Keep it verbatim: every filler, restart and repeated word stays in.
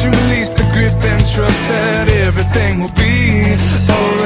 you release the grip and trust that everything will be alright.